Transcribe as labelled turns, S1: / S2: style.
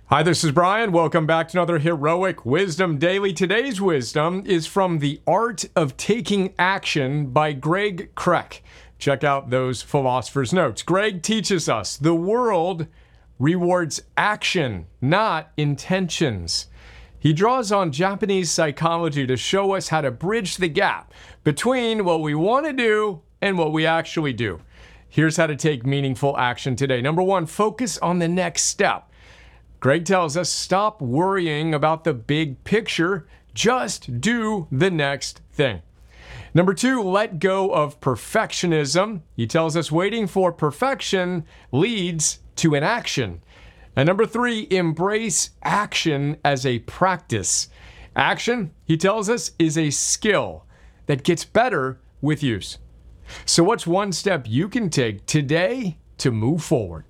S1: Hi, this is Brian. Welcome back to another Heroic Wisdom Daily. Today's wisdom is from The Art of Taking Action by Greg Krek. Check out those philosopher's notes. Greg teaches us the world rewards action, not intentions. He draws on Japanese psychology to show us how to bridge the gap between what we want to do and what we actually do. Here's how to take meaningful action today. Number one, focus on the next step. Greg tells us stop worrying about the big picture, just do the next thing. Number two, let go of perfectionism. He tells us waiting for perfection leads to inaction. And number three, embrace action as a practice. Action, he tells us, is a skill that gets better with use. So what's one step you can take today to move forward?